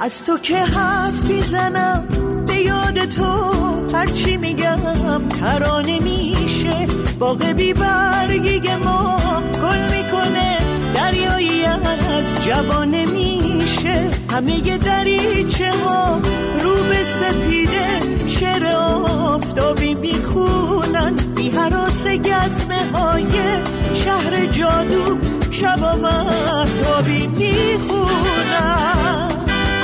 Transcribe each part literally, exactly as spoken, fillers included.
از تو که حرف میزنم به یاد تو هرچی میگم ترانه میشه. باغ بی برگی ما گل میکنه، دریایی از جوانه میشه. همه ی دریچه ها رو به سپیده شعر آفتابی میخونن، بی هراس گزمه های شهر جادو شبا مهتابی میخونن.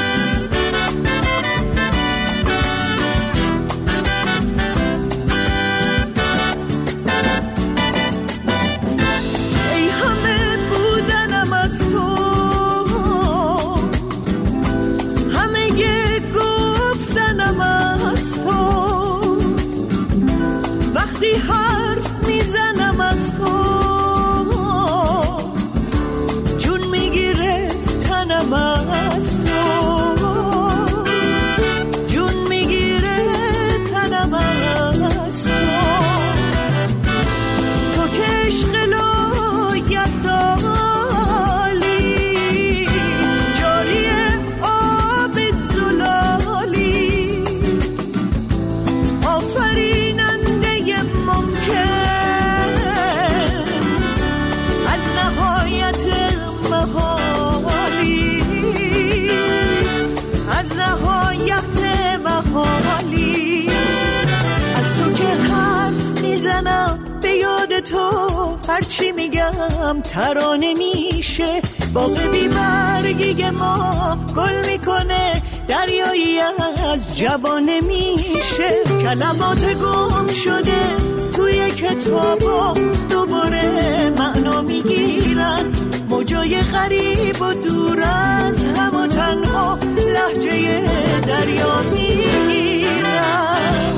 هرچی میگم ترانه میشه. باغ بی برگی ما گل میکنه، دریایی از جوانه میشه. کلمات گم شده توی کتابا دوباره معنا میگیرن، موجای غریب و دور از هم و تنها لهجه دریا میگیرن.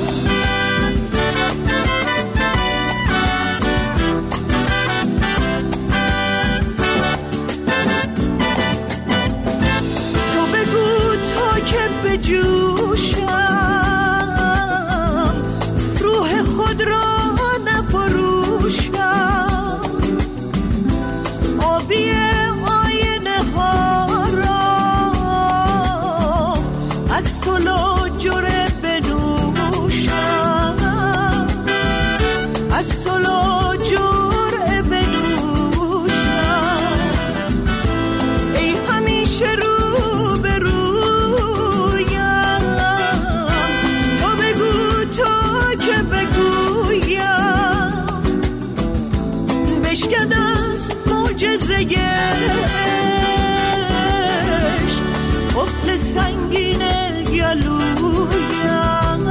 به جوشم روح خود را نفروشم، آبی آینه ها را از تو لاجره بنوشم، از تو لاجره بنوشم. ای همیشه رو قفل سنگین گلویم،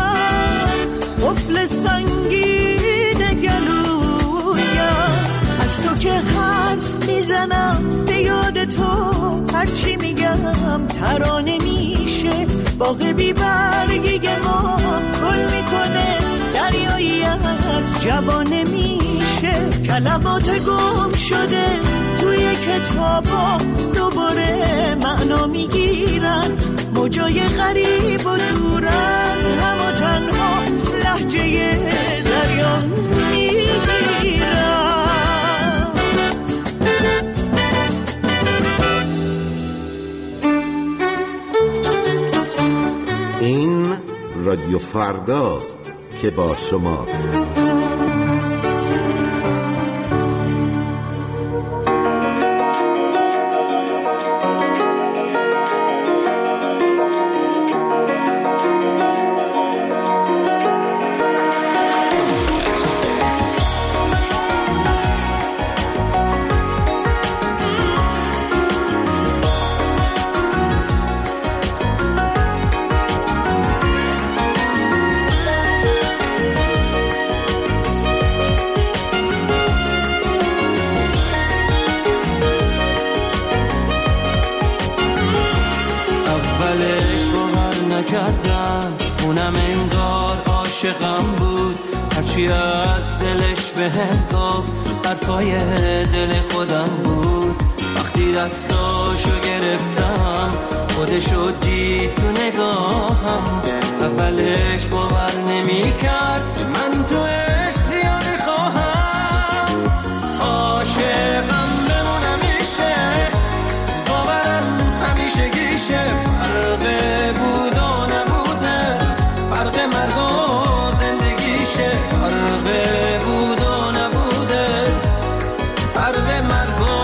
قفل سنگین گلویم. از تو که حرف میزنم به یاد تو هرچی میگم ترانه میشه. باغ بی برگی ما گل میکنه، دریایی از جوانه میشه. کلمات گم شده توی کتابا دوباره معنا میگیرن، موجای غریب و دور از هم و تنها لهجه دریا میگیرن. این رادیو فرداست که با شماست. کردم اونم انگار عاشقم بود، هرچی از دلش بهم گفت حرفای دل خودم بود. وقتی دستاشو گرفتم خودشو دید تو نگاهم، اولش باور نمی کرد من تو عشق زیاده خواهم. عاشقم بمونم میشه، باورم همیشه گیشه، مرگ و زندگیشه، فرق بود و نبوده، فرق مرگ و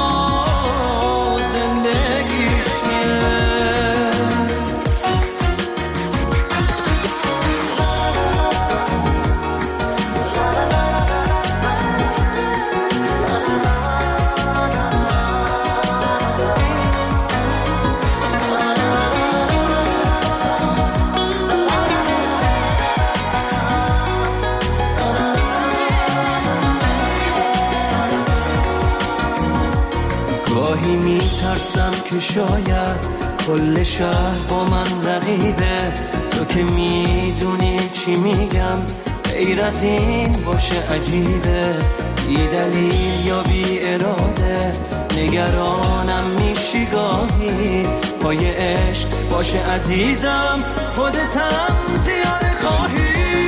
میترسم که شاید کل شهر با من رقیبه، تو که میدونی چی میگم غیر از این باشه عجیبه، بی دلیل یا بی اراده نگرانم میشی گاهی، پای عشق باشه عزیزم خودتم زیاده خواهی،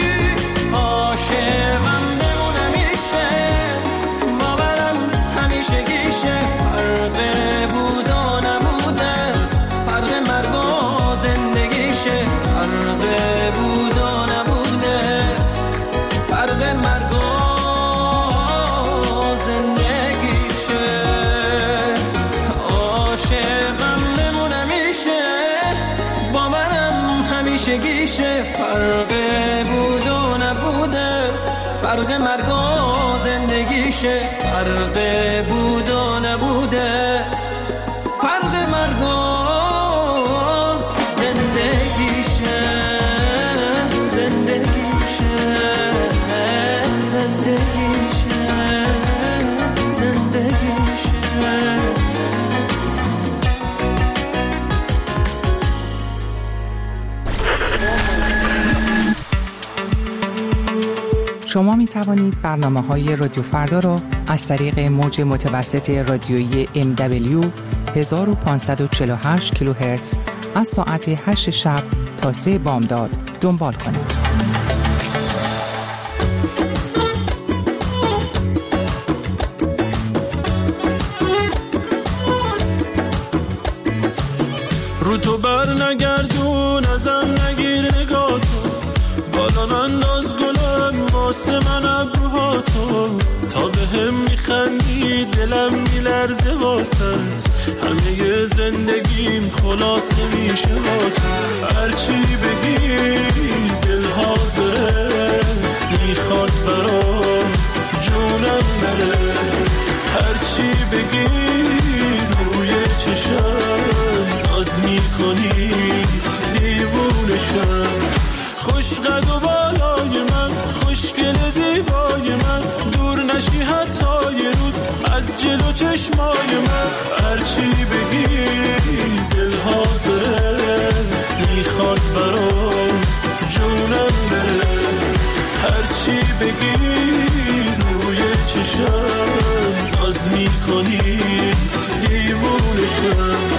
عاشقم بمونم میشه باورم همیشه گیشه، فرق بود و نبوده، فرق مرگ و زندگیشه، فرق بود و نبوده، فرق مرگ و زندگیشه، عاشقم بمونم میشه با منم همیشه گیشه، فرق بود و نبوده، فرق مرگ و زندگیشه، فرق بود و نبوده، فرق مرگ و زندگیشه، زندگیشه، زندگیشه، زندگیشه. شما می توانید برنامه‌های رادیو فردا را از طریق موج متوسط رادیویی ام دبلیو هزار و پانصد و چهل و هشت کیلوهرتز از ساعت هشت شب تا سه بامداد دنبال کنید. رو تو بر نگردون ازم نگیر نگاه تو، بالا انداز گلم واسه من ابروها تو، تا به هم میخندی دلم میلرزه واسط، همه زندگیم خلاصه میشه با تو، هرچی بگی دل حاضره میخواد برام جونم بره، هرچی بگی روی چشم ناز میکنی دیوونشم، خوش قد و بالای من خوشگل زیبای من، دور نشی حتی یه روز از جلو چشمای من، هرچی بگی دل حاضره میخواد برام جونم بره، هرچی بگی روی چشم ناز میکنی دیوونشم.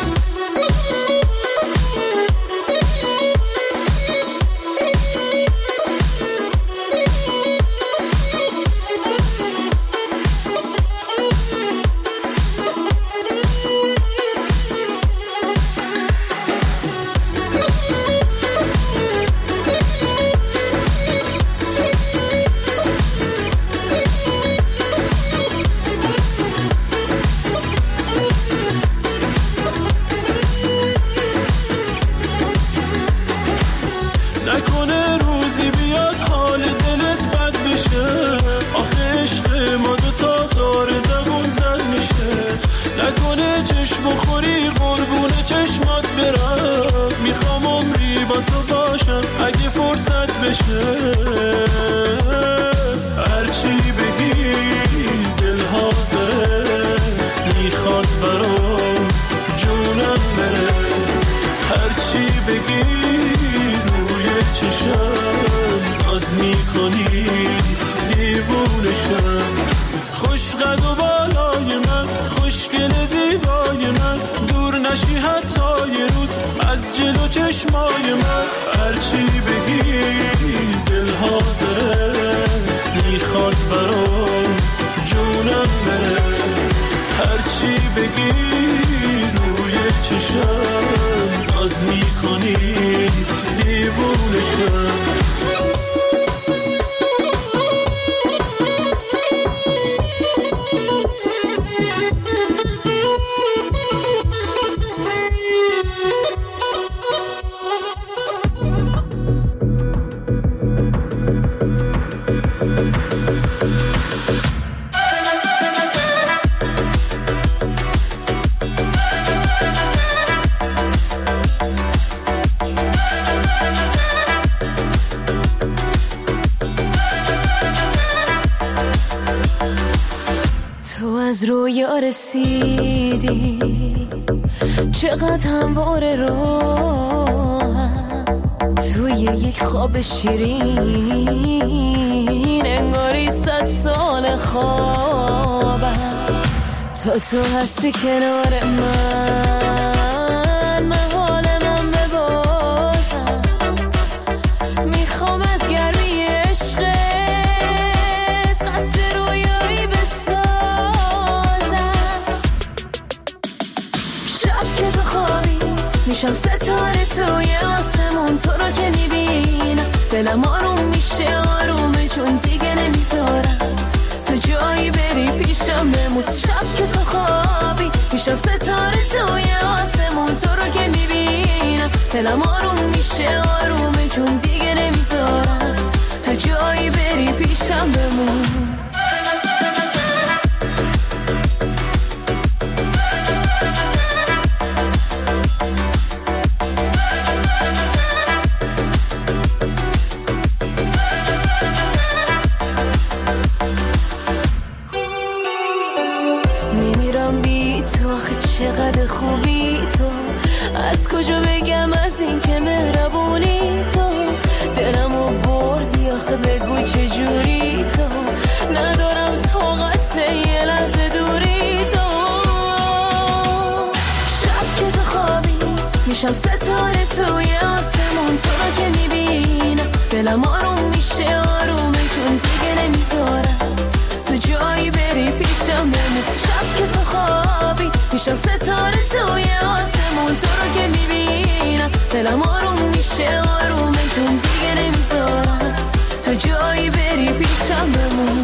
نکنه روزی بیاد حال دلت بد بشه، آخه عشق ما دوتا داره زبون زد میشه، نکنه چشم خوری قربون چشمات برم، میخوام عمری با تو باشم اگه فرصت بشه، هرچی بگی دل حاضره میخواد برام جونم بره، هرچی بگی چشم ناز میکنی دیوونشم، خوش قد و بالای من خوشگل زیبای من، دور نشی حتی یه روز از جلو چشمای من، هرچی بگی دل حاضره میخواد برام جونم بره، هرچی بگی روی چشم ناز میکنی دیوونشم. از رویا رسیدی، چقدر همواره راهم توی یک خواب شیرین، انگاری صد سال خوابم تا تو هستی کنار من، من حال من ببازم، میخوام از گرمی عشقت قصر رویایی بسازم. شب که تو خوابی میشم ستاره توی آسمون، تو رو که میبینم دلم آروم میشه آرومه، چون دیگه نمیذارم تو جایی بری پیشم بمون. شب که تو خوابی میشم ستاره توی آسمون، تو رو که میبینم دلم آروم میشه آرومه، چون دیگه نمیذارم تو جایی بری پیشم بمون. چقدر خوبی تو، از کجا بگم از این که مهربونی تو، دلمو بردی آخه بگو چجوری تو، ندارم طاقت یه لحظه دوری تو. شب که تو خوابی میشم ستاره توی آسمون، تو رو که میبینم دلم آروم میشه آرومه، چون دیگه نمیذارم تو جایی بری پیشم بمون. شب که تو خوابی میشم ستاره توی آسمون، تو رو که میبینم دلم آروم میشه آرومه، چون دیگه نمیذارم تو جایی بری پیشم بمون.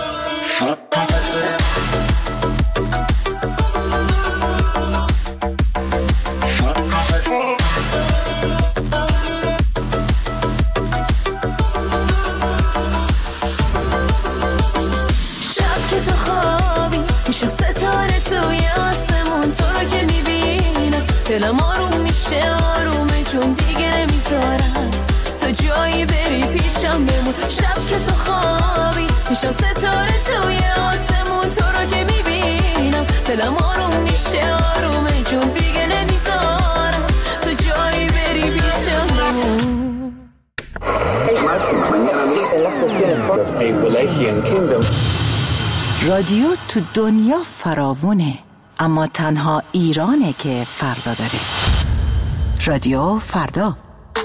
شب که تو خوابی میشم ستاره توی آسمون، تو رو که میبینم دلم آروم میشه آرومه، چون دیگه نمیذارم تو جایی بری پیشم بمون. شب که تو خوابی میشم ستاره توی آسمون، تو رو که میبینم دلم آروم میشه آرومه، چون دیگه نمیذارم تو جایی بری پیشم بمون. رادیو تو دنیا فراوونه، اما تنها ایرانه که فردا داره. رادیو فردا.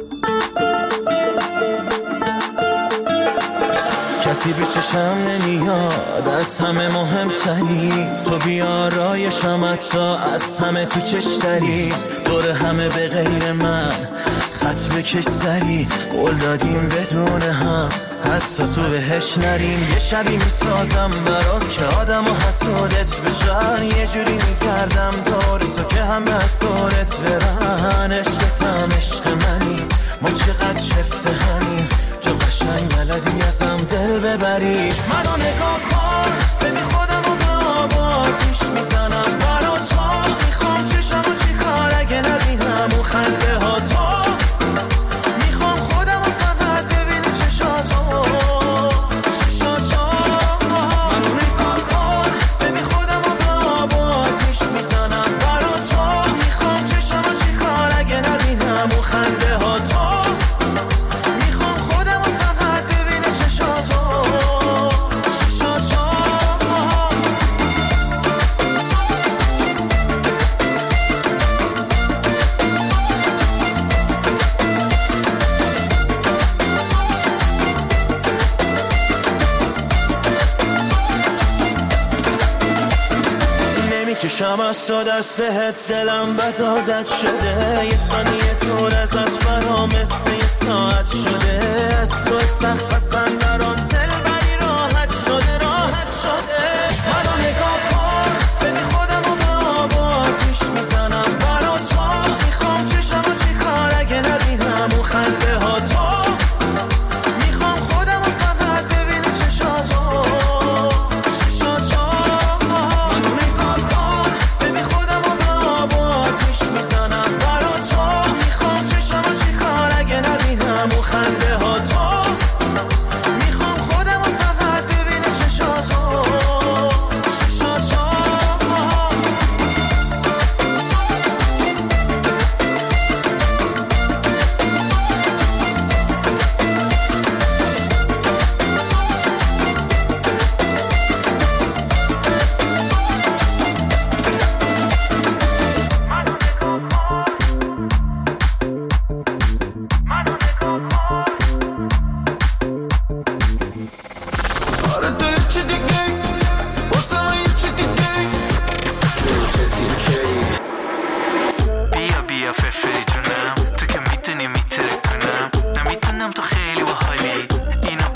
کسی به چشم نمیاد از همه مهمتری، تو بیارایشم حتی از همه تو چشتری، دور همه به غیر من خط بکش سری، قول دادیم بدون هم حتی تو بهش نریم. یه شبی میسازم برات که آدم و حسودت بشن، یه جوری میکردم دور تو که همه از دورت برن. عشقتم عشق منی، ما چقدر شفته همین، تو قشنگ بلدی ازم دل ببری. منو نگاه کن ببین خودم و به آب آتیش میزنم برات، تو میخوام چشم و چی کار اگه نبینم اون خنده ها، تو میخوام خودم و فقط ببینی چشاتو چشاتو. منو نگاه کن ببین خودم و به آب آتیش میزنم برات، تو میخوام چشم و چی کار اگه نبینم اون خنده ها، تو کشم از تو دست بهت، دلم بد عادت شده، یه ثانیه دور ازت برام مثل یه ساعت شده. از تو سخت پسند درام دل بری راحت شده راحت شده. منو نگاه کن ببین خودم و به آب آتیش میزنم برات، تو میخوام چشم و چی کار اگه نبینم اون خنده ها، تو میخوام خودم و فقط ببینی چشاتو چشاتو. منو نگاه کن ببین خودم و به آب آتیش میزنم برات، تو میخوام چشم و چی کار اگه نبینم اون خنده ها،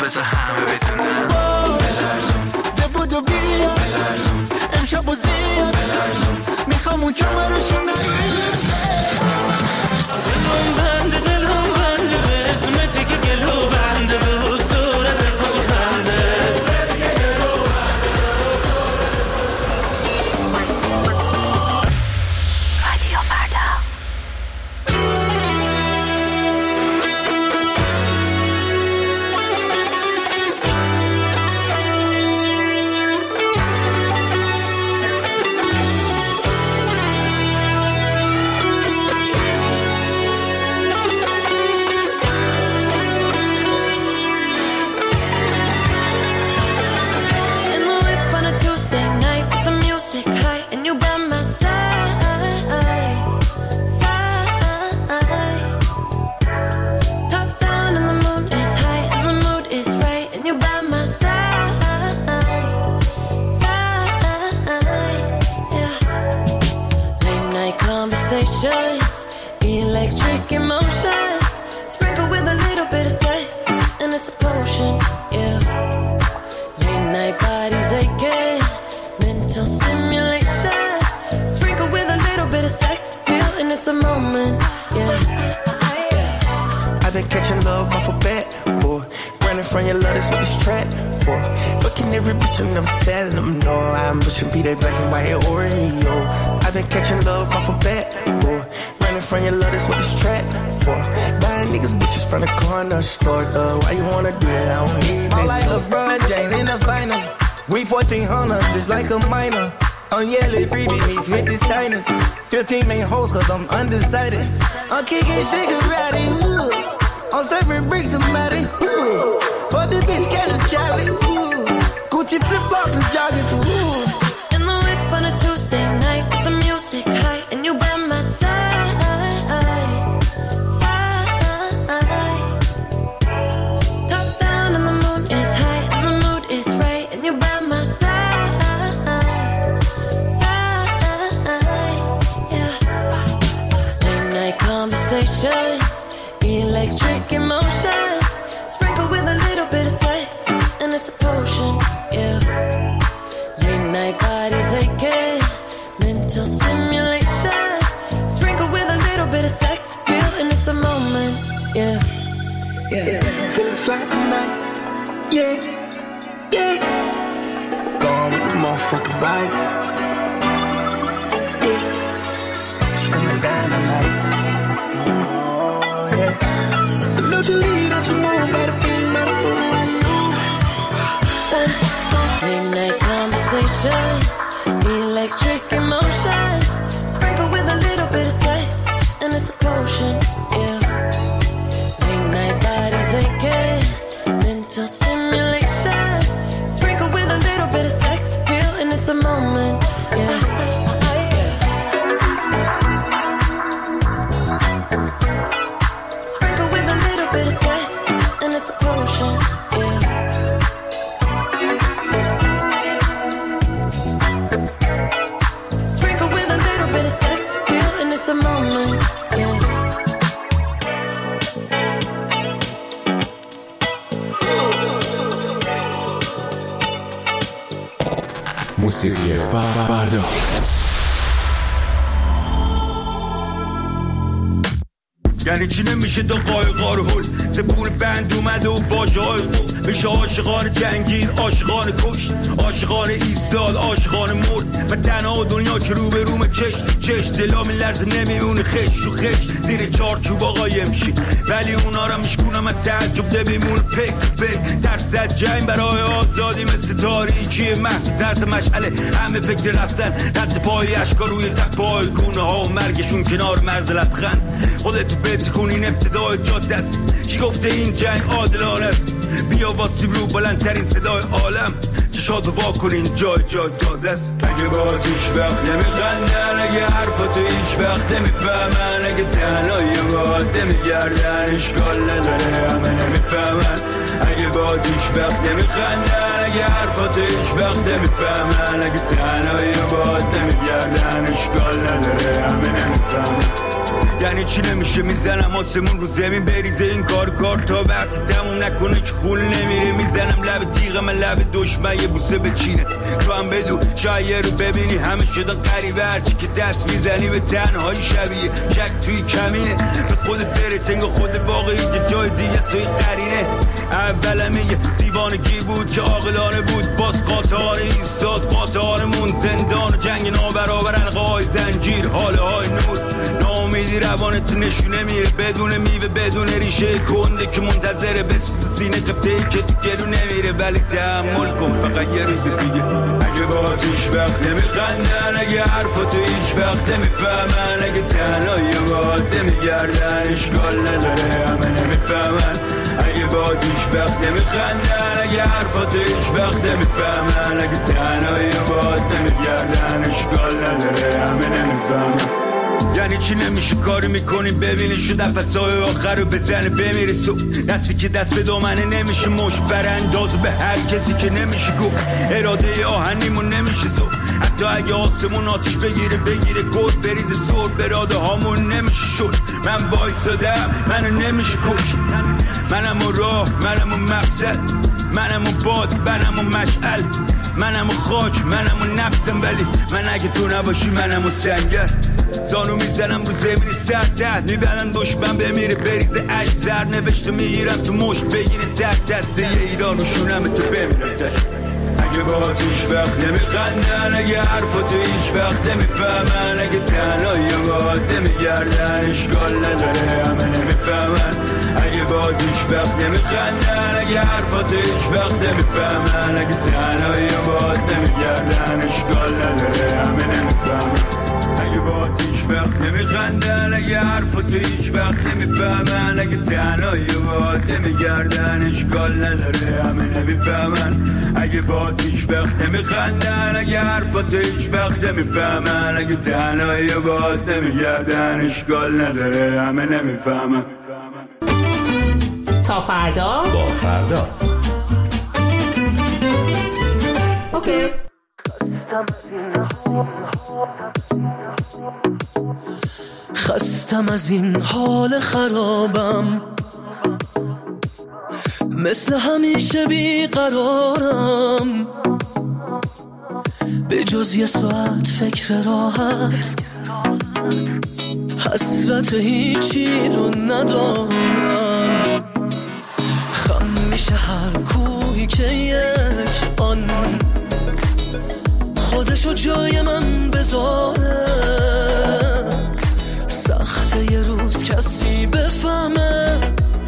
بذار همه بدونن بلرزون دبودو بیا بلرزون امشب و زیاد بلرزون میخوام اون کمرشو نگیرم دلم بنده دلم بنده به اسمتی که گلو بنده به صورت خوش و خنده رادیو فردا. Electric emotions, sprinkled with a little bit of sex, and it's a potion, yeah. Late night bodies aching, mental stimulation, sprinkled with a little bit of sex appeal, and it's a moment, yeah. yeah. I've been catching love off a bat, boy. Running from your love, that's what this track for. Fucking every bitch and I'm telling them no. I'm pushing be that black and white Oreo. I've been catching love off a bat, boy. From your love, that's what this track for. Buying niggas bitches from the corner store, though. Why you wanna do that? I don't need it. I'm like LeBron James in the finals. We fourteen hundred, just like a minor. On yellow freebies with the signers. fifteen main hoes, cause I'm undecided. I'm kicking cigarette, ooh. I'm serving bricks and matty, ooh. For the bitch, get a Charlie, ooh. Gucci flip-flops and joggers, ooh. In the whip on a Tuesday night with the music high, and you by my side. Electric emotions, sprinkled with a little bit of sex, and it's a potion, yeah. Late night bodies aching, mental stimulation, sprinkled with a little bit of sex appeal, and it's a moment, yeah. Yeah. yeah. Feeling fly tonight, yeah, yeah. Gone with the motherfucking vibe, yeah. It's going down tonight. Don't you leave, don't you move, better be, better move around you. Late night conversations, electric emotions, sprinkled with a little bit of sex, and it's a potion, yeah. Late night bodies aching, mental stimulation, sprinkled with a little bit of sex appeal, and it's a moment, yeah. It's a potion, yeah. Sprinkle with a little bit of sex appeal, and it's a moment, yeah. موسیقی فردا. یعنی چی نمیشه دو قایقار هل زبون بند اومده و باجه های قل میشه عاشقان جنگیر عاشقان کشت عاشقان ایستاد عاشقان مرد و تنها دنیا که رو به روم چشت تو چشت دلا میلرزه نمیمونه خش و خش زیر چار چوب آقا یمشی ولی اونا را میشکونم از تعجب نمیمونه پک پک ترس از جنگ برای آزادی مثل تاریکی محصول ترس مشعله همه فکر رفتن رد پای اشکا روی تک پای گونه ها و مرگشون کنار مرز لبخند خودتو بتکن این ابتدای جاده است کی گفته این جنگ عادلانه است بیا واسیم رو بلندترین صدای عالم چشاتو وا کنین جای جای تازه است اگه با هیچ وقت نمیخندن اگه حرفاتو هیچ وقت نمیفهمن اگه تنهایی باید نمیگردن اشکال نداره همه نمیفهمن اگه با هیچ وقت نمیخندن اگه حرفاتو هیچ وقت نمیفهمن اگه تنهایی باید نمیگردن اشکال نداره همه نمیفهمن یعنی چی نمیشه میزنم آسمون رو زمین بریزه این کار کار تا وقتی تموم نکنه که خول نمیره میزنم لب تیغ من لب دشمن یه بوسه بچینه تو هم بدو شاید رو ببینی همه شدن قریبه هرچی که دست میزنی به تنهایی شبیه شک توی کمینه به خودت برس انگاه خود واقعی که جای دیگه است توی قرینه اولم یه دیوانگی بود که عاقلانه بود باز قاطعانه ایستاد قاطعانمون زندان و جنگ نابرابر حلقه‌های زنجیر حاله های نور ناامیدی روانت تو نشونه میره بدون میوه بدون ریشه کنده که منتظره بسوز سینه قبطه‌ای که تو گلو نمیره ولی تحمل کن فقط یه روز دیگه اگه با هیچ وقت نمیخندن اگه حرفا تو هیچ وقت نمیفهمن اگه تنهایی باد نمیگردن اشکال نداره همه نمیفهمن اگه با هیچ وقت نمیخندن اگه حرفا تو هیچ وقت نمیفهمن اگه تنهایی باد نمیگردن اشکال نداره همه نمیفهمن یعنی چی نمیشه کاری میکنی ببینی شو نفسای آخر رو بزنه بمیره سو دستی که دست به دامنه نمیشه مش برانداز به هر کسی که نمیشه گفت اراده آهنیمون نمیشه زو حتی اگه آسمون آتیش بگیره بگیره گل بریزه سور براده هامون نمیشه شد من وایسادم منو نمیشه کش منم و راه منم و مقصد منم و باد منم و مشعل منم و خاک منم و نفسم ولی من اگه تو نباشی منم و سنگر زانو میزنم رو زمین سرد دهد میبرن دشمن بمیره بریزه عشق زر نوشته میگیرم تو مشت بگیره تحت دسته یه ایران و شونم تو بمیرم تشت اگه با هیچ وقت نمیخندن اگه حرفا تو هیچ وقت نمیفهمن اگه تنهایی باد نمیگردن اشکال نداره همه نمیفهمن اگه با هیچ وقت نمیخندن اگه حرفا تو هیچ وقت نمیفهمن اگه تنهایی باد نمیگردن اشکال نداره همه نمیفهمن اگه با هیچ وقت نمیخندن اگه حرفا تو هیچ وقت نمیفهمن اگه تنهایی باد نمیگردن اشکال نداره همه نمیفهمن اگه با هیچ وقت نمیخندن اگه حرفا تو هیچ وقت نمیفهمن اگه تنهایی باد نمیگردن اشکال نداره همه نمیفهمن تا فردا با فردا اوکی خستم از این حال خرابم مثل همیشه بیقرارم به جز یه ساعت فکر راحت حسرت هیچی رو ندارم خم میشه هر کوهی که یک آن خودشو جای من بذاره سخته یه روز کسی بفهمه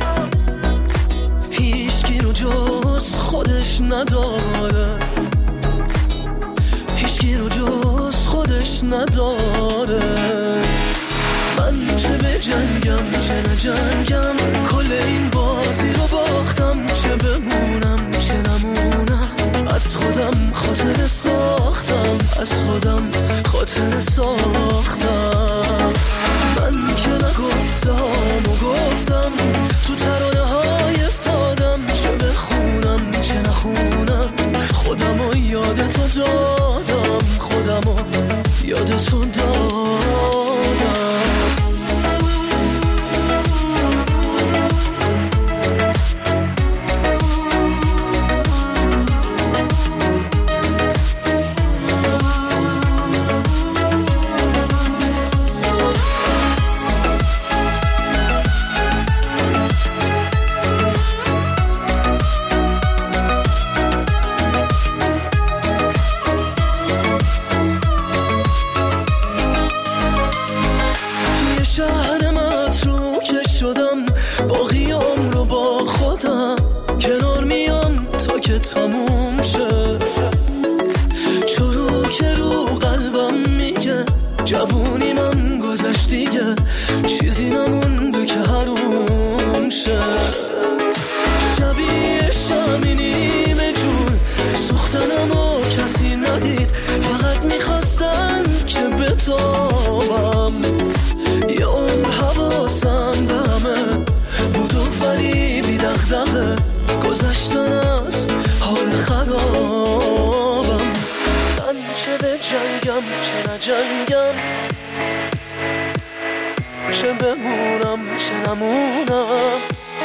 هیچکی رو جز خودش نداره هیچکی رو جز خودش نداره من چه به جنگم چه نجنگم کل این بازی رو باختم چه بمونم چه نمونم از خودم خاطر ساختم از خودم خاطر ساختم من که نگفتم و گفتم تو ترانه های سادم چه بخونم چه نخونم خودم و یاد تو دادم خودم و یاد تو دادم تموم شه چرو که رو قلبم میگه جوونی من گذشت دیگه چیزی نمونده که حروم شه شبیه شمی نیمه جون سوختنم و کسی ندید فقط میخواستن که بتابم یه عمر حواسم به همه بود و فریبی دغدغه گذشتن از حال خرابم من چه به جنگم چه نجنگم چه بمونم چه نمونم،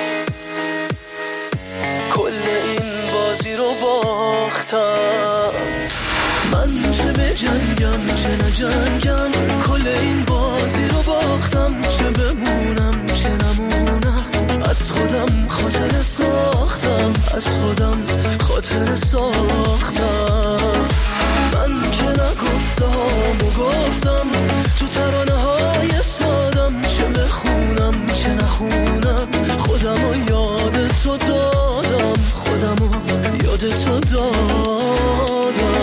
کل این بازی رو باختم. من چه به جنگم چه نجنگم، کل این بازی رو باختم. چه بمونم چه نمونم، از خودم خاطر ساختم، از خودم خاطر ساختم. من که نگفتم و گفتم تو ترانه های سادم، چه بخونم چه نخونم، خودم رو یاد تو دادم، خودم رو یاد تو دادم.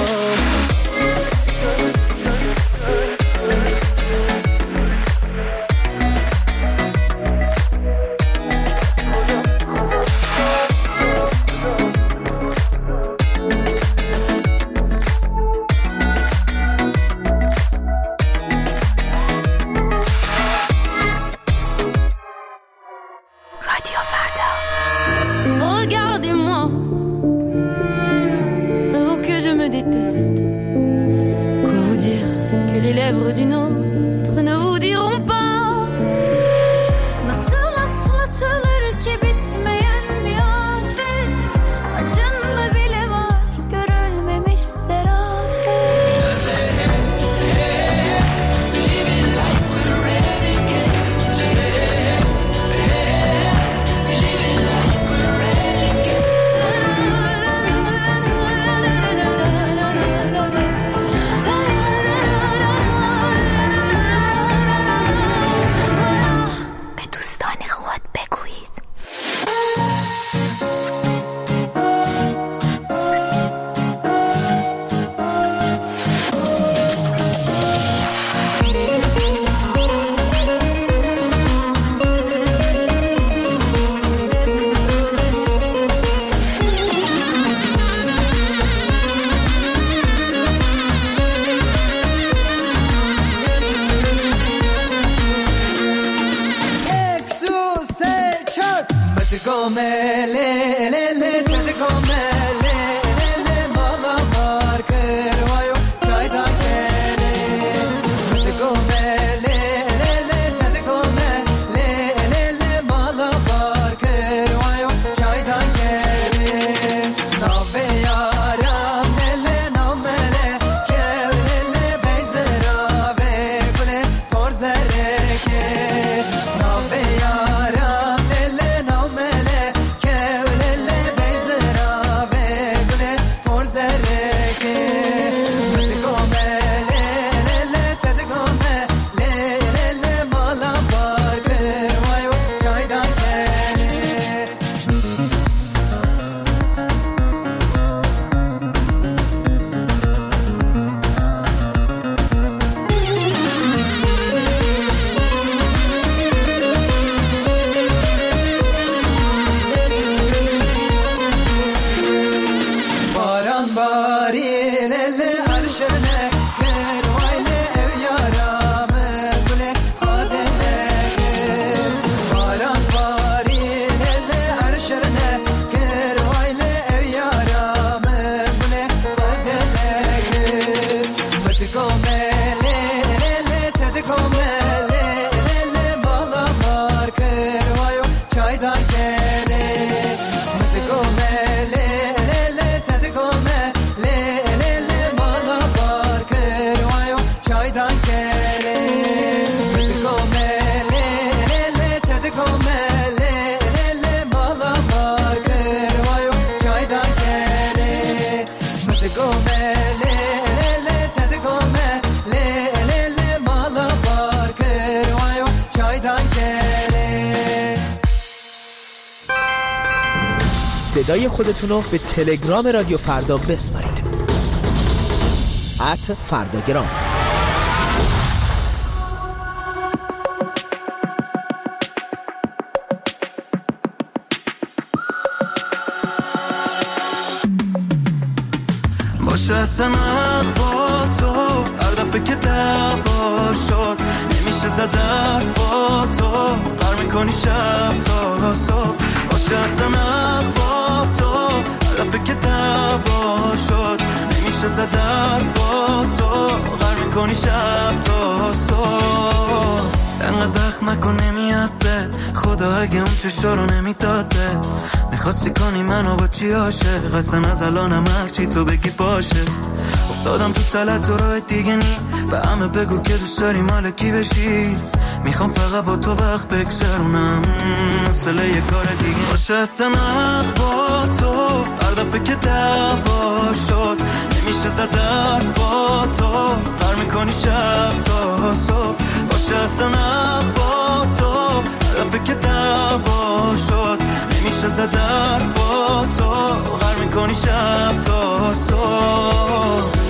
D'une autre ne vous diront pas. Nasıl atlatılır ki bitmeyen bir afet, acında bile var görülmemiş serafet. Living like we're renegades. Living like we're renegades. صدای خودتون رو به تلگرام رادیو فردا بسپارید. ات فرداگرام. باشه اصلا با تو هر دفعه که دعوا شد نمیشه زد حرفاتو بر میکنی شب تا صبح. باشه اصلا با تو هر دفعه که دعوا شد نمیشه زد حرفاتو بر میکنی شب تا صبح. انقدر وقت نکن نمیاد بد، خدا اگه اون چشا رو نمیداد بد، میخواستی کنی منو با چی عاشق، اصلا از الانم هرچی تو بگی باشه. افتادم تو تلت تو راه دیگه نی، به همه بگو که دوست داری مال کی بشی، میخوام فقط با تو وقت بگذرونم، مسئله یه کار دیگه باشه. اصلا با تو هر دفعه که دعوا شد نمیشه زد حرفا تو، هر میکنی شب تا صبح باشه. اصلا با تو هر دفعه که دعوا شد نمیشه زد حرفا تو، هر میکنی شب تا صبح.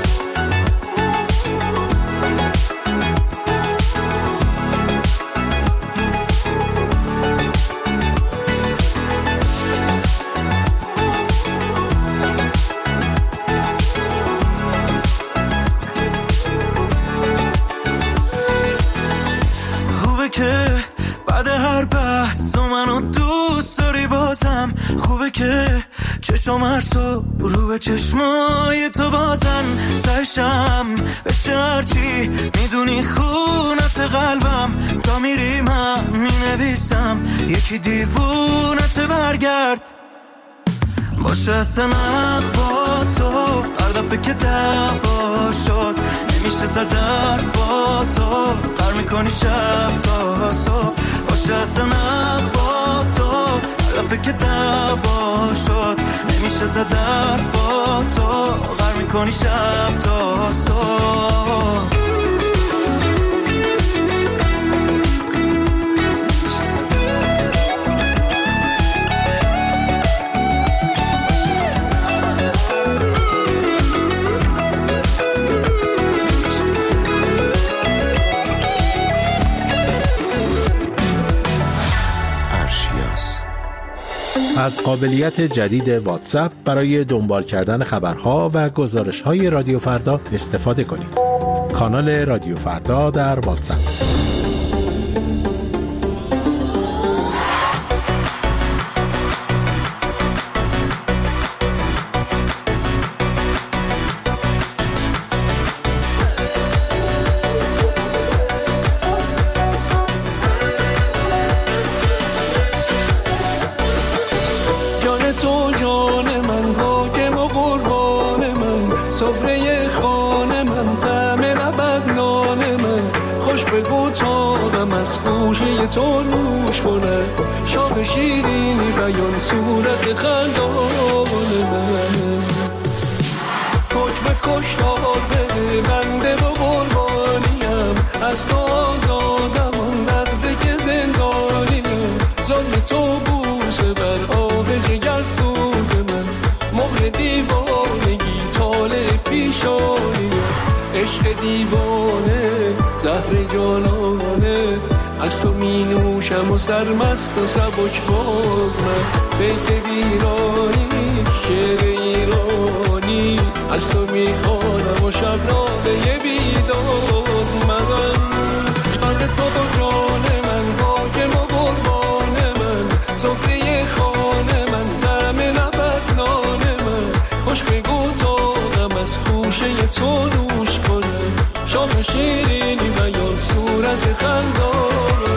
که بعد هر بحث تو منو دوست داری بازم، خوبه که چشم هر صبح رو به چشمای تو بازن، تشم بشه هرچی میدونی خونت قلبم، تا میری من مینویسم یکی دیوونت برگرد باشه. اصلا با تو هر دفعه که دعوا شد نمیشه زد حرفا تو، هر میکنی شب تا صبح باشه. اصلا با تو هر دفعه که دعوا شد نمیشه زد حرفا تو، هر میکنی شب تا صبح. از قابلیت جدید واتساپ برای دنبال کردن خبرها و گزارش‌های رادیو فردا استفاده کنید. کانال رادیو فردا در واتساپ. تو نوش کنه شاد شیرینی بیان صورت خندان من، حکم کشتار بده بنده و قربانیم، از تو آزادم اون لحظه که زندانیم، ظلم تو بوسه بر آب جگر سوز من، مهر دیوانگی طالع پیشانیم، عشق دیوانه زهر جانانه، از تو می نوشم و سرمست و سبک باد من، بیت ویرانی شعر ایرانی، از تو می خوانم و شبنامه بیداد من، جان تو و جان من، حاکم و قربان من، سفره خانه من، دم لبت نان من، خوش بگو تاقم از خوشه تو نوش کنم، شام شیرینی بیان صورت خندان.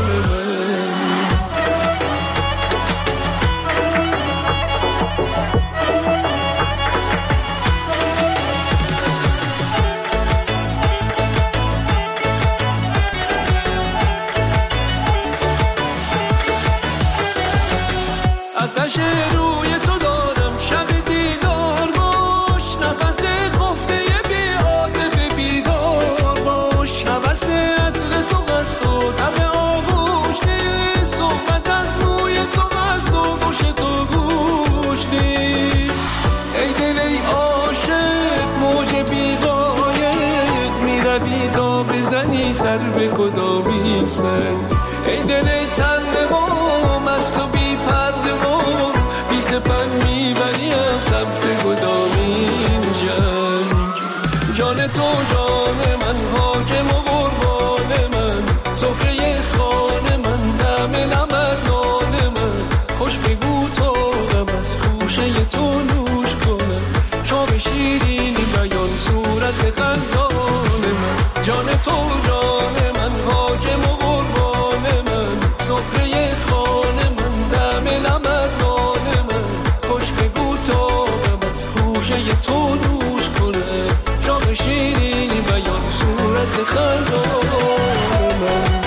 سر به کدامین سر ای دل تنده و مست و بی پرده و بی سپر میبریم سمت کدامین جنگ، جان تو جان من، حاکم و قربان من، سفره خانه من، دم لبت نان من، خوش بگو تو غم از خوشه تو نوش کنم، شام شیرینی بیان صورت خندان من، جان تو جان من، حاکم و قربان گوشه تو دوش کنه جام شیرینی و یاد صورت خندان من.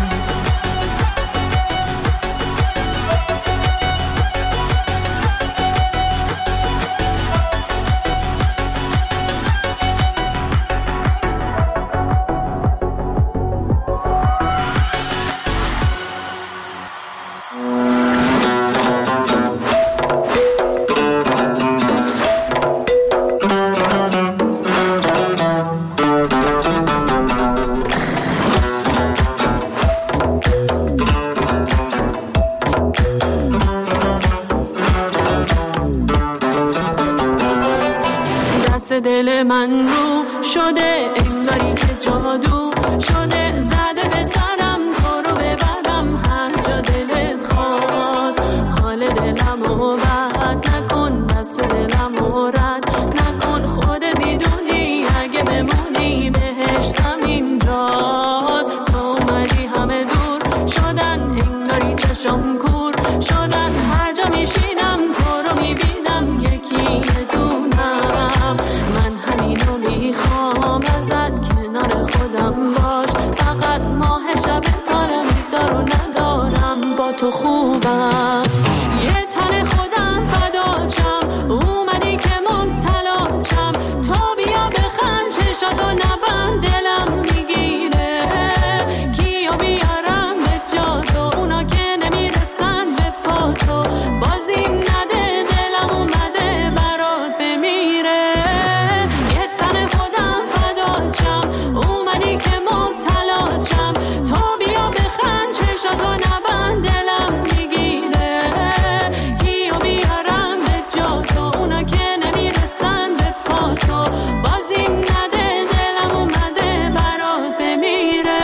دل من رو شده انگاری که جادو شده زده به سرم تو رو ببرم هر جا دلت خواست. حال دلم رو بد نکن دست دلم رو رد نکن خودت میدونی اگه بمونی بهشتم اینجاست. تو اومدی همه دور شدن انگاری چشم کور شدن هر جا میشینم تو رو میبینم یکی دونم. من همینو میخوام ازت کنار خودم باش فقط ماه شب دارم دارو ندارم با تو خوبم. یه تن خودم فداچم اومدی که مبتلا شم تو بیا بخند چشاتو نبند دلم میگیره کیو بیارم به جا تو اونا که نمیرسن به پا تو بازی نده دلم اومده برات بمیره. یه تن خودم فداچم اومدی که مبتلا شم تو بیا بخند چشاتو نبند دلم میگیره کیو بیارم به جا تو اونا که نمیرسن به پا تو بازی نده دلم اومده برات بمیره.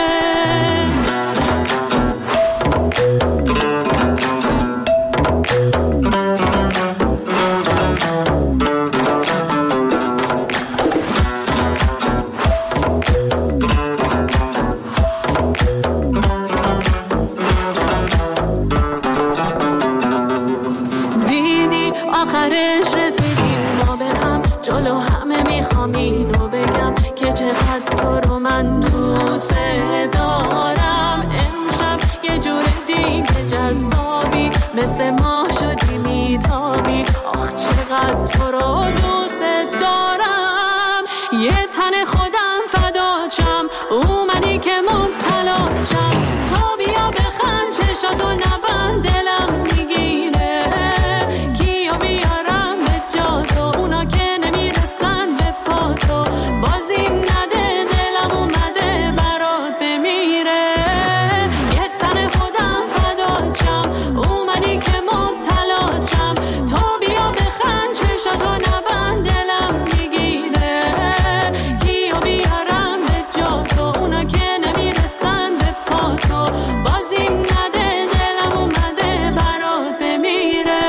دیدی آخرش رسیدیم ما به هم جلو همه میخوام اینو بگم که چقدر تو رو من دوست دارم. امشب یه جور دیگه جذابی مثل ما شدی میتابی آخ چقدر تو رو دوست دارم. یه تن خودم فداچم اومدی که مبتلا شم تو بیا بخند چشاتو نبند دلم میگیره کیو بیارم به جا تو اونا که نمیرسن به پا تو بازی نده دلم اومده برات بمیره. یه تن خودم فداچم اومدی که مبتلا شم تو بیا بخند چشاتو نبند دلم میگیره کیو بیارم به جا تو اونا که نمیرسن به پا تو بازی نده دلم اومده برات بمیره.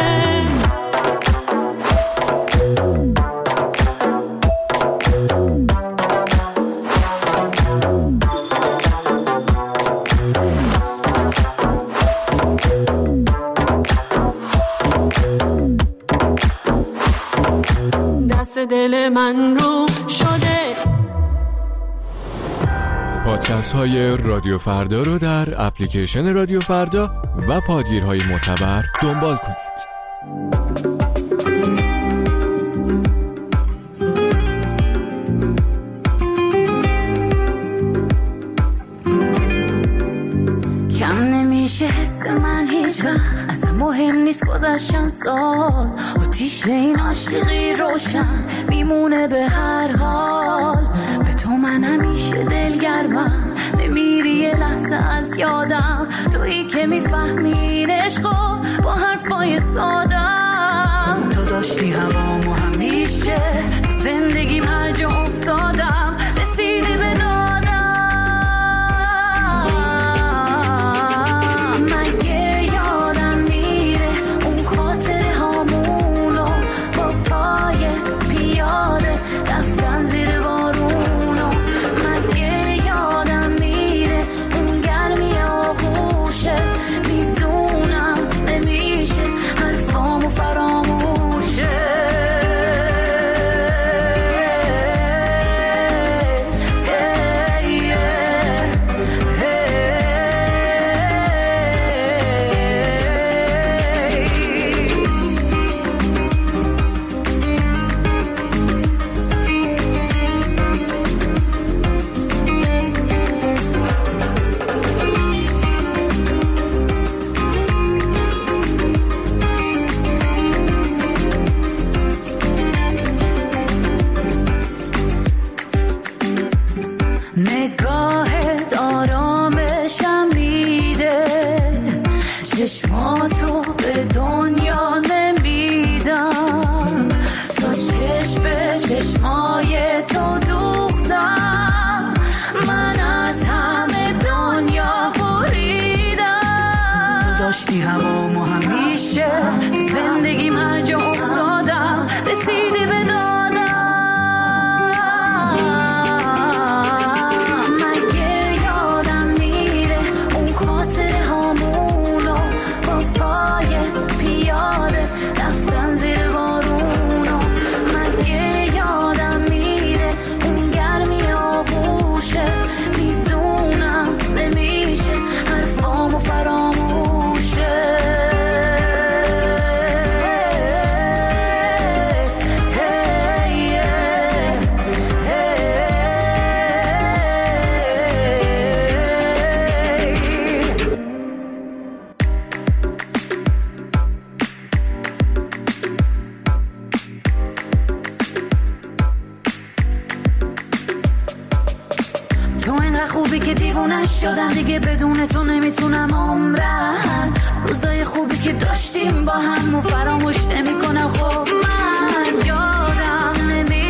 دست دل من رو شده. پادکست های رادیو فردا رو در اپلیکیشن رادیو فردا و پادگیرهای معتبر دنبال کنید. کم نمیشه حس من هیچ وقت اصلا مهم نیست گذشتن سال آتیش این عاشقی روشن میمونه به هر حال. به تو من همیشه دلگرمم نمیری یه لحظه از یادم تویی که میفهمی عشقو با حرفای سادم. تو داشتی هوامو همیشه تو زندگیم هر جا افتادم رسیدی به دادم. مگه یادم میره اون خاطره هامونو با پای پیاده رفتن زیر بارونو. مگه یادم میره اون گرمی آغوشه میدونم نمیشه حرفامو فراموشه. دیوونه شدم دیگه، بدون تو نمیتونم عمرم. روزای خوبی که داشتیم با هم و فراموش نمیکنم. خب من یادم نمیره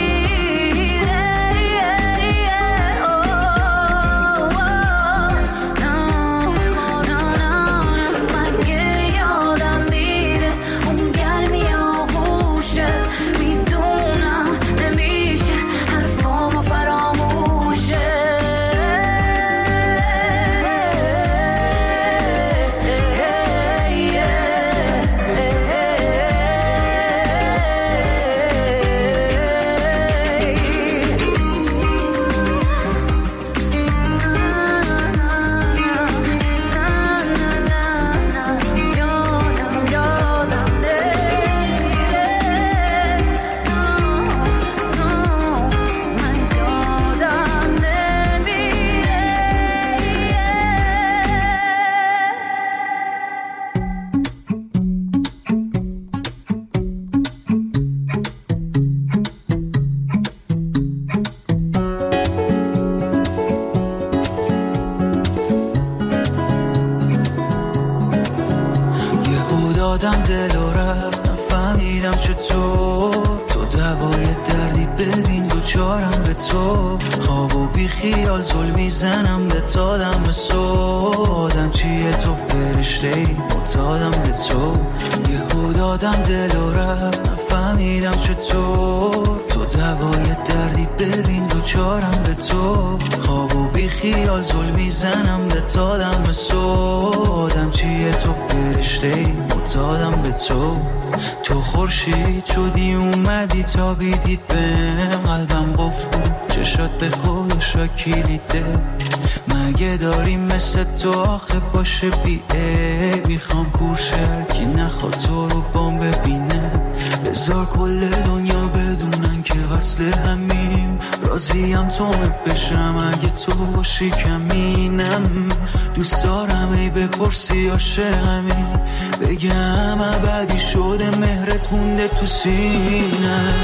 دادم دل و رفت، نفهمیدم چطور تو دوای دردی، ببین دوچارم به تو. خواب و بی خیال زل میزنم به تادم به سودم، چیه تو فرشته‌ای معتادم به تو. یهو دادم دل و رفت، نفهمیدم چطور تو دوای دردی، ببین دوچارم به تو. خواب و بی خیال زل میزنم به تادم به سودم، چیه تو فرشته‌ای معتادم به تو. تو خورشید شدی اومدی تا بیدی بهم، قلبم قفل بود چشات به خودشا کلیده. مگه داری مثل تو آخه باشه بی عیب، میخوام کورشر که نخواد تو رو بام ببینه. بذار کل دنیا بدونن که وصل همیم، راضیم تو بشم اگه تو باشی کمینم. دوست دارم ای بپرسی عاشقمی، بگم ابدی شده مهرت مونده تو سینم.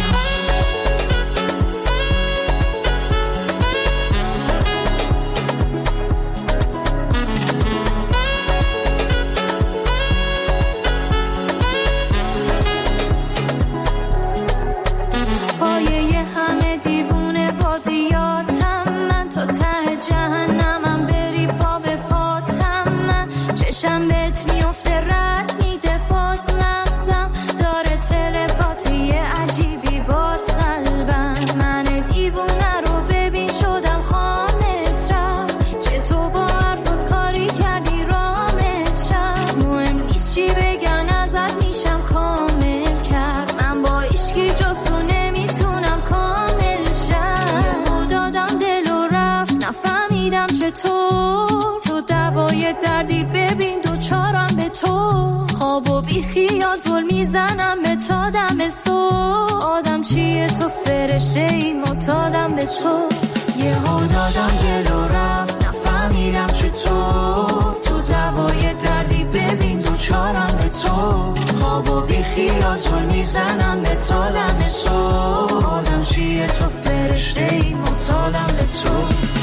تو دوای دردی، ببین دوچارم به تو. خواب و بی خیال زل میزنم به تا دم صبح. آدم چیه تو فرشته‌ای معتادم به تو. یهو دادم دل و رفت، نفهمیدم چطور تو دوای دردی، ببین دوچارم به تو. خواب و بی خیال زل میزنم به تا دم صبح. آدم چیه تو فرشته‌ای معتادم به تو.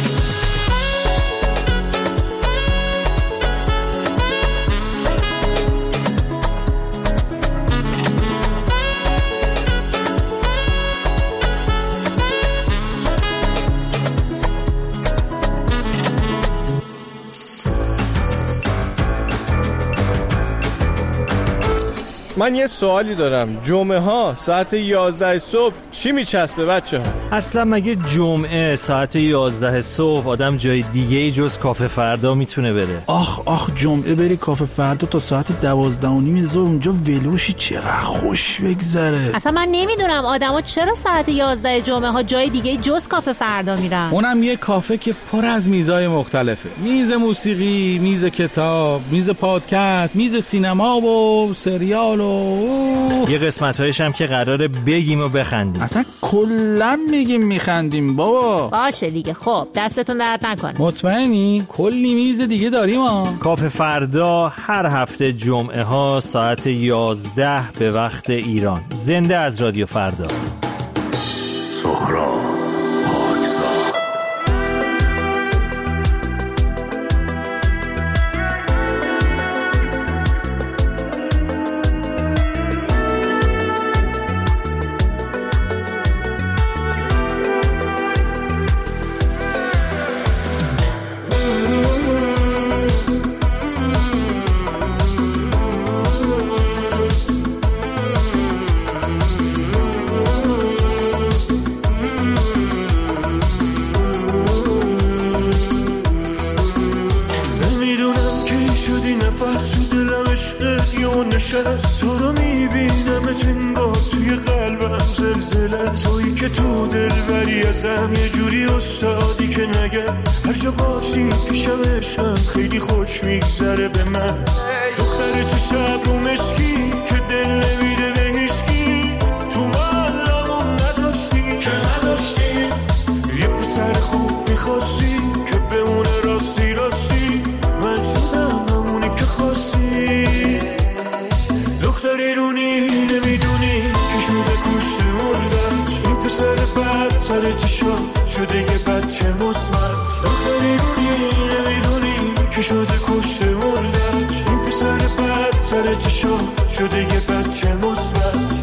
من یه سوالی دارم، جمعه ها ساعت یازده صبح چی میچسبه بچه ها؟ اصلا مگه جمعه ساعت یازده صبح آدم جای دیگه ای جز کافه فردا میتونه بره؟ آخ آخ جمعه بری کافه فردا تا ساعت دوازده و نیم ظهر اونجا ولوشی، چقدر خوش بگذره. اصلا من نمیدونم آدما چرا ساعت یازده جمعه ها جای دیگه جز کافه فردا میرن. اونم یه کافه که پر از میزای مختلفه، میز موسیقی، میز کتاب، میز پادکست، میز سینما و سریال و یه قسمت‌هایش هم که قراره بگیم و بخندیم. اصلا کلا میگیم میخندیم بابا. باشه دیگه، خب دستتون درد نکنه. مطمئنی؟ کلی میز دیگه داریم ها. کافه فردا هر هفته جمعه ها ساعت یازده به وقت ایران. زنده از رادیو فردا. سهراب پاکزاد. ازم یه جوری استادی که نگه هر جا باشی پیشم عشقم خیلی خوش میگذره به من. دختر چشم رو مشکی که دل نمیده به هیچکی، تو محلمون نداشتی که نداشتی یه پسر خوب میخواستی که بمونه راستی راستی، من شدم همونی که خواستی. دختری رونی نمیدونی که شده کشته مردت، این پسر بد سر چشا شده یه بچه مصمت. دختری رونی نمیدونی که شده کشته مردت، این پسر بد سر چشا شده یه بچه مصمت.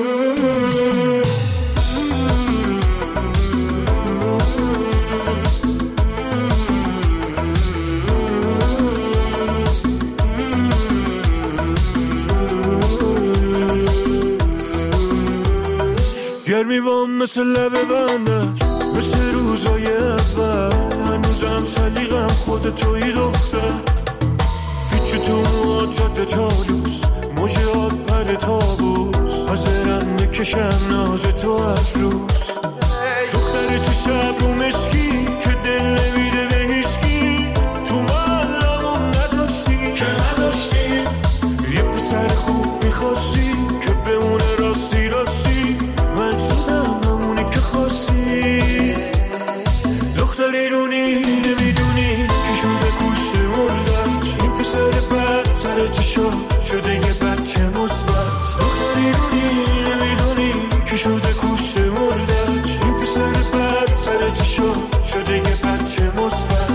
گرمی وام مثل لبه بندر، مثل روزای اول، هنوزم سلیقم خود توی دختر. پیچ تو مواد جاده چالوس، موجات پر تابوس، حاضرم بکشم ناز تو از روز. دختر چشم رو مشکی که دل نمیده به هیچکی، تو محلمون نداشتی که نداشتی یه پسر خوب میخواستی که بمونه راستی راستی، من شدم همونی که خواستی. دختری رونی نمیدونی که شده کشته مردت، این پسر بد سر چشا شده یه بچه مصمت. دختری رونی نمیدونی که شده کشته مردت، این پسر بد سر چشا شده یه بچه مصمت.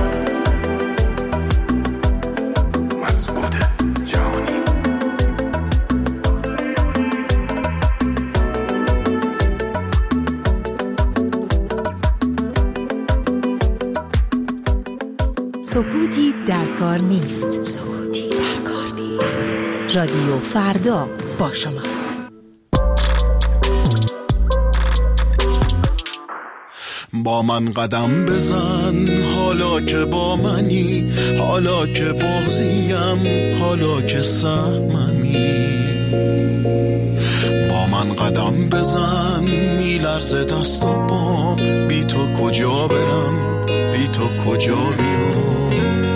مسعود جهانی سکوتی در کار نیست. سکوتی در کار نیست. رادیو فردا با شماست. با من قدم بزن حالا که با منی، حالا که بازیم، حالا که سهممی. با من قدم بزن میلرزه دست و پام، بی تو کجا برم، بی تو کجا بیام.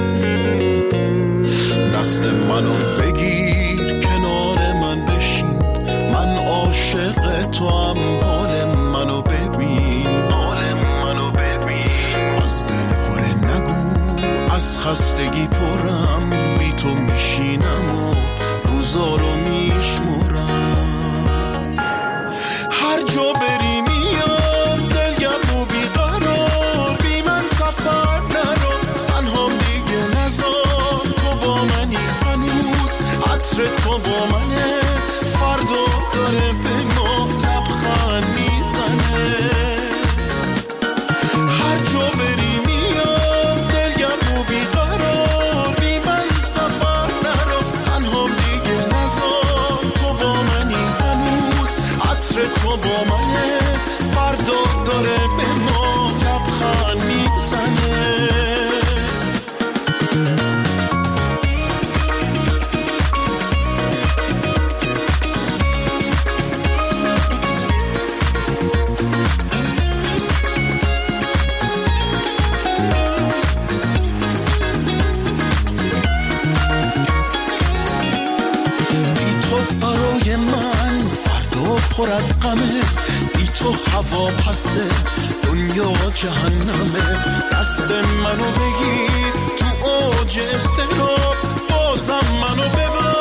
دست منو بگیر کنار من بشین، من عاشق تو هم، حال منو ببین، حال منو ببین. از دل پره نگو، از خستگی پرم، بی تو میشینم و روزا رو میشمرم. هر جا بری میام دلگم و بیقرار، بی من سفر نرو، تنها دیگه نزار. تو با منی هنوز، عطر تو با منه، فردا داره به ما لبخند میزنه. هر جا بری میام دلگم و بیقرار، بی من سفر نرو، تنها دیگه نزار. تو با منی هنوز، عطر تو با منه، فردا داره به ما لبخند میزنه. پر از غمه، بی تو هوا پسه، دنیا جهنمه. دست منو بگیر تو اوج استقرار، بازم منو ببر،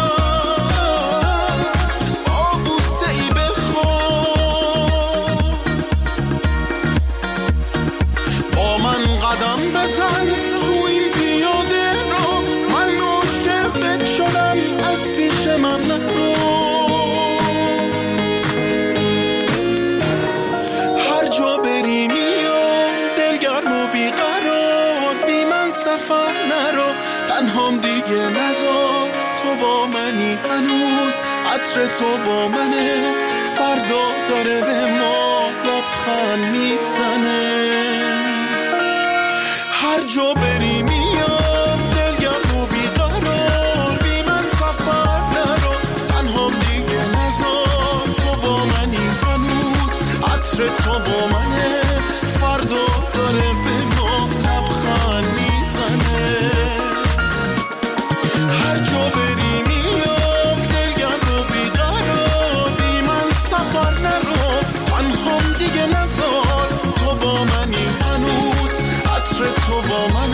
با بوسه ای بخواب. با من قدم بزن تو این پیاده رو، من عاشقت شدم از پیش من نرو. تنهام دیگه نزار، تو با منی هنوز، عطر تو با منه، فردا داره به ما لبخند میزنه. هر جا بری میام دلگم و بیقرار، بی من سفر نرو، تنهام دیگه نزار. تو با منی هنوز، عطر تو با منه، دیگه نزار، تو با منی هنوز، عطر تو با من